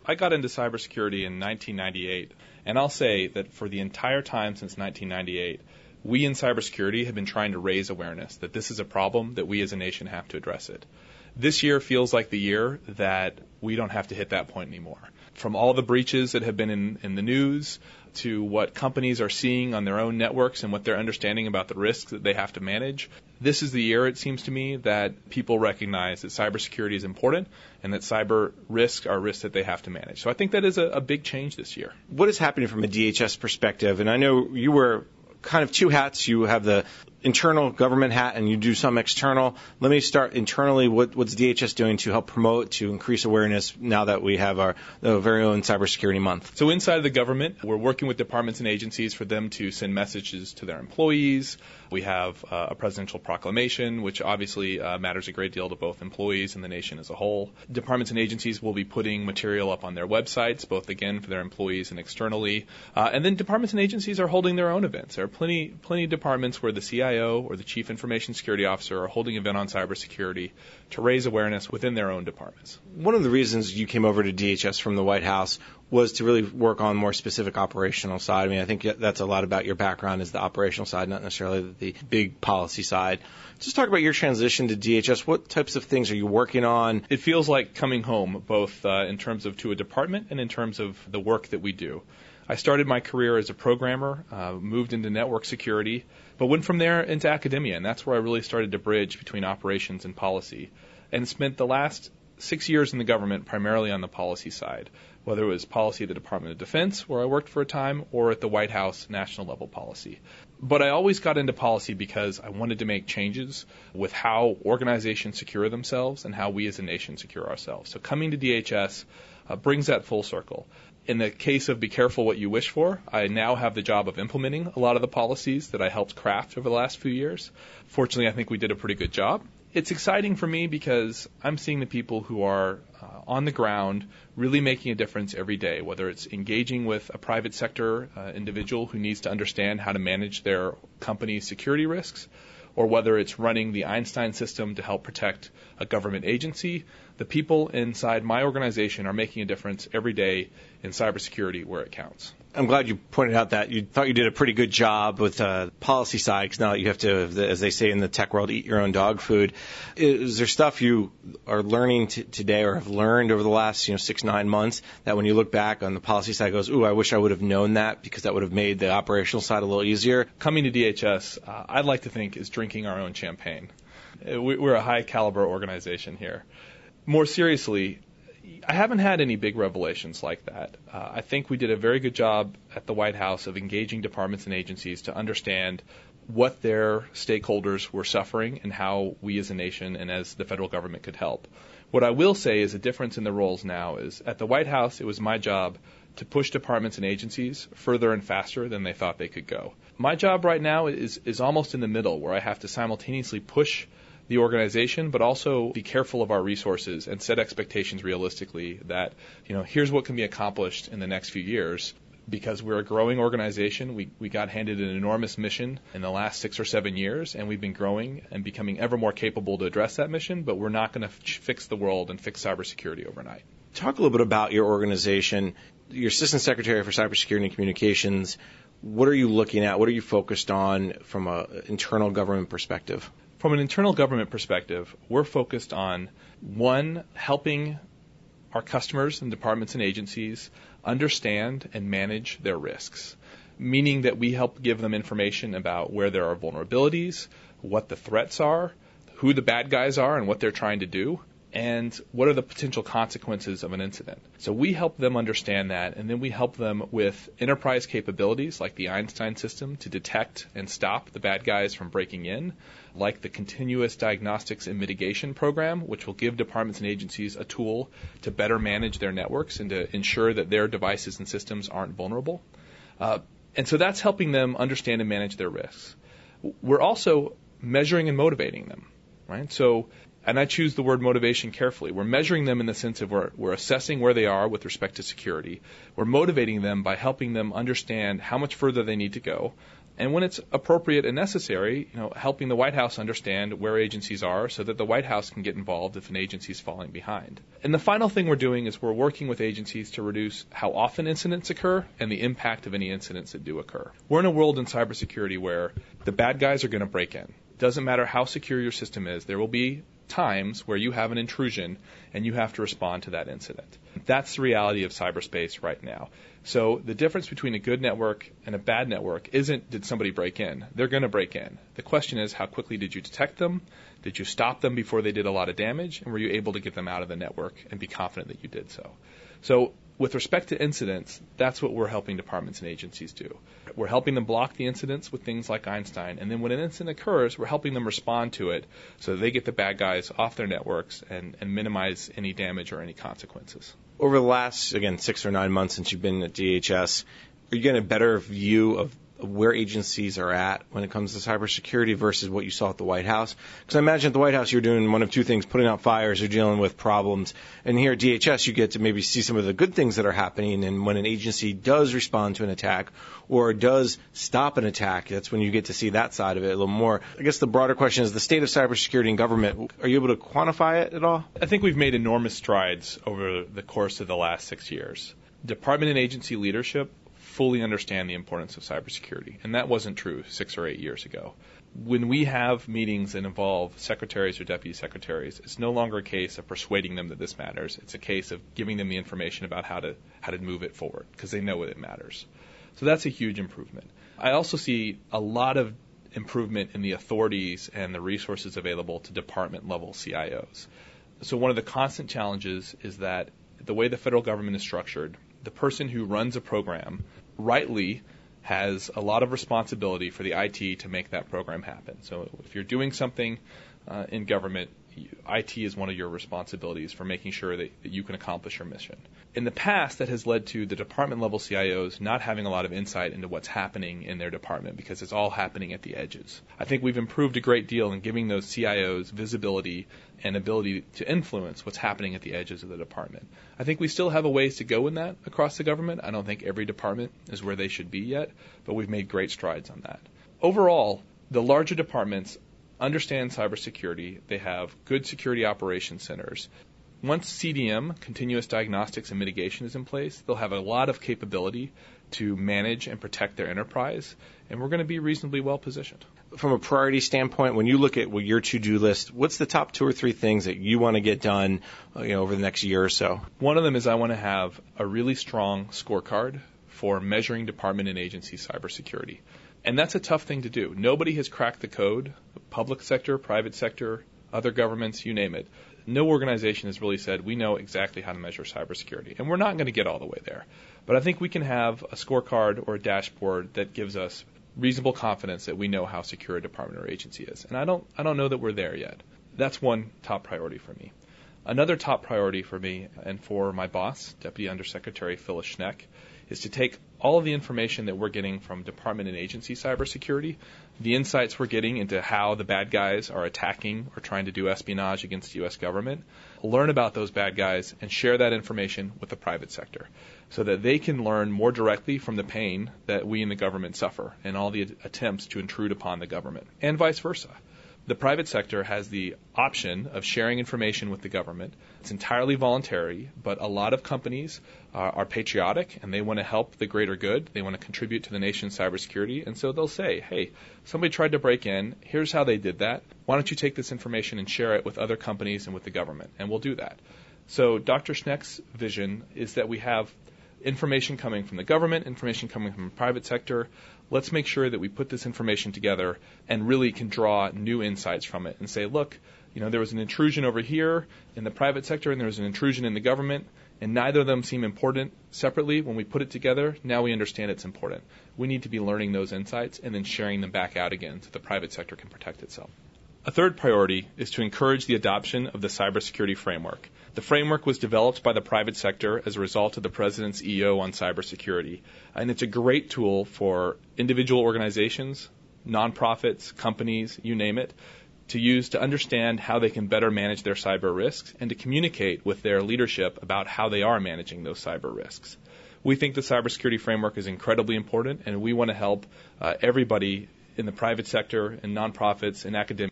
I got into cybersecurity in 1998, and I'll say that for the entire time since 1998, we in cybersecurity have been trying to raise awareness that this is a problem that we as a nation have to address it. This year feels like the year that we don't have to hit that point anymore. From all the breaches that have been in the news to what companies are seeing on their own networks and what they're understanding about the risks that they have to manage, this is the year, it seems to me, that people recognize that cybersecurity is important and that cyber risks are risks that they have to manage. So I think that is a big change this year. What is happening from a DHS perspective? And I know you wear kind of two hats. You have the internal government hat and you do some external. Let me start internally. What's DHS doing to help promote, to increase awareness now that we have our very own Cybersecurity Month? So inside of the government, we're working with departments and agencies for them to send messages to their employees. We have a presidential proclamation, which obviously matters a great deal to both employees and the nation as a whole. Departments and agencies will be putting material up on their websites, both, again, for their employees and externally. And then departments and agencies are holding their own events. There are plenty of departments where the CIO or the Chief Information Security Officer are holding an event on cybersecurity to raise awareness within their own departments. One of the reasons you came over to DHS from the White House was to really work on more specific operational side. I mean, I think that's a lot about your background is the operational side, not necessarily the big policy side. Just talk about your transition to DHS. What types of things are you working on? It feels like coming home, both in terms of to a department and in terms of the work that we do. I started my career as a programmer, moved into network security, but went from there into academia, and that's where I really started to bridge between operations and policy, and spent the last 6 years in the government primarily on the policy side, whether it was policy at the Department of Defense, where I worked for a time, or at the White House national level policy. But I always got into policy because I wanted to make changes with how organizations secure themselves and how we as a nation secure ourselves. So coming to DHS brings that full circle. In the case of Be Careful What You Wish For, I now have the job of implementing a lot of the policies that I helped craft over the last few years. Fortunately, I think we did a pretty good job. It's exciting for me because I'm seeing the people who are on the ground really making a difference every day, whether it's engaging with a private sector individual who needs to understand how to manage their company's security risks, or whether it's running the Einstein system to help protect a government agency. The people inside my organization are making a difference every day in cybersecurity where it counts. I'm glad you pointed out that you thought you did a pretty good job with the policy side, because now you have to, as they say in the tech world, eat your own dog food. Is there stuff you are learning today or have learned over the last 6-9 months that when you look back on the policy side goes, ooh, I wish I would have known that because that would have made the operational side a little easier? Coming to DHS, I'd like to think is drinking our own champagne. We're a high caliber organization here. More seriously, I haven't had any big revelations like that. I think we did a very good job at the White House of engaging departments and agencies to understand what their stakeholders were suffering and how we as a nation and as the federal government could help. What I will say is a difference in the roles now is at the White House, it was my job to push departments and agencies further and faster than they thought they could go. My job right now is almost in the middle, where I have to simultaneously push the organization, but also be careful of our resources and set expectations realistically that, here's what can be accomplished in the next few years. Because we're a growing organization, we got handed an enormous mission in the last 6 or 7 years, and we've been growing and becoming ever more capable to address that mission, but we're not going to fix the world and fix cybersecurity overnight. Talk a little bit about your organization. Your Assistant Secretary for Cybersecurity and Communications, what are you looking at? What are you focused on from an internal government perspective? From an internal government perspective, we're focused on, one, helping our customers and departments and agencies understand and manage their risks, meaning that we help give them information about where there are vulnerabilities, what the threats are, who the bad guys are and what they're trying to do, and what are the potential consequences of an incident. So we help them understand that, and then we help them with enterprise capabilities like the Einstein system to detect and stop the bad guys from breaking in, like the Continuous Diagnostics and Mitigation Program, which will give departments and agencies a tool to better manage their networks and to ensure that their devices and systems aren't vulnerable. And so that's helping them understand and manage their risks. We're also measuring and motivating them, right? And I choose the word motivation carefully. We're measuring them in the sense of we're assessing where they are with respect to security. We're motivating them by helping them understand how much further they need to go, And when it's appropriate and necessary, helping the White House understand where agencies are so that the White House can get involved if an agency is falling behind. And the final thing we're doing is we're working with agencies to reduce how often incidents occur and the impact of any incidents that do occur. We're in a world in cybersecurity where the bad guys are going to break in. Doesn't matter how secure your system is, there will be times where you have an intrusion and you have to respond to that incident. That's the reality of cyberspace right now. So the difference between a good network and a bad network isn't did somebody break in. They're going to break in. The question is how quickly did you detect them? Did you stop them before they did a lot of damage? And were you able to get them out of the network and be confident that you did so? So with respect to incidents, that's what we're helping departments and agencies do. We're helping them block the incidents with things like Einstein, and then when an incident occurs, we're helping them respond to it so that they get the bad guys off their networks and minimize any damage or any consequences. Over the last, again, 6 or 9 months since you've been at DHS, are you getting a better view of where agencies are at when it comes to cybersecurity versus what you saw at the White House? Because I imagine at the White House you're doing one of two things, putting out fires or dealing with problems. And here at DHS you get to maybe see some of the good things that are happening. And when an agency does respond to an attack or does stop an attack, that's when you get to see that side of it a little more. I guess the broader question is the state of cybersecurity in government. Are you able to quantify it at all? I think we've made enormous strides over the course of the last 6 years. Department and agency leadership fully understand the importance of cybersecurity, and that wasn't true 6 or 8 years ago. When we have meetings that involve secretaries or deputy secretaries, it's no longer a case of persuading them that this matters. It's a case of giving them the information about how to move it forward because they know it matters. So that's a huge improvement. I also see a lot of improvement in the authorities and the resources available to department level CIOs. So one of the constant challenges is that the way the federal government is structured, the person who runs a program rightly has a lot of responsibility for the IT to make that program happen. So if you're doing something in government, IT is one of your responsibilities for making sure that you can accomplish your mission. In the past, that has led to the department level CIOs not having a lot of insight into what's happening in their department because it's all happening at the edges. I think we've improved a great deal in giving those CIOs visibility and ability to influence what's happening at the edges of the department. I think we still have a ways to go in that across the government. I don't think every department is where they should be yet, but we've made great strides on that. Overall, the larger departments understand cybersecurity. They have good security operations centers. Once CDM, continuous diagnostics and mitigation, is in place, they'll have a lot of capability to manage and protect their enterprise, and we're going to be reasonably well positioned. From a priority standpoint, when you look at your to-do list, what's the top 2 or 3 things that you want to get done over the next year or so? One of them is I want to have a really strong scorecard for measuring department and agency cybersecurity. And that's a tough thing to do. Nobody has cracked the code, public sector, private sector, other governments, you name it. No organization has really said, we know exactly how to measure cybersecurity. And we're not going to get all the way there. But I think we can have a scorecard or a dashboard that gives us reasonable confidence that we know how secure a department or agency is. And I don't know that we're there yet. That's one top priority for me. Another top priority for me and for my boss, Deputy Undersecretary Phyllis Schneck, is to take all of the information that we're getting from department and agency cybersecurity, the insights we're getting into how the bad guys are attacking or trying to do espionage against the U.S. government, learn about those bad guys, and share that information with the private sector so that they can learn more directly from the pain that we in the government suffer and all the attempts to intrude upon the government, and vice versa. The private sector has the option of sharing information with the government. It's entirely voluntary, but a lot of companies are patriotic and they want to help the greater good. They want to contribute to the nation's cybersecurity, and so they'll say, hey, somebody tried to break in. Here's how they did that. Why don't you take this information and share it with other companies and with the government? And we'll do that. So Dr. Schneck's vision is that we have information coming from the government, information coming from the private sector. Let's make sure that we put this information together and really can draw new insights from it and say, look, there was an intrusion over here in the private sector and there was an intrusion in the government, and neither of them seem important separately. When we put it together, now we understand it's important. We need to be learning those insights and then sharing them back out again so the private sector can protect itself. A third priority is to encourage the adoption of the cybersecurity framework. The framework was developed by the private sector as a result of the President's EO on cybersecurity, and it's a great tool for individual organizations, nonprofits, companies, you name it, to use to understand how they can better manage their cyber risks and to communicate with their leadership about how they are managing those cyber risks. We think the cybersecurity framework is incredibly important, and we want to help everybody in the private sector, in nonprofits, in academia,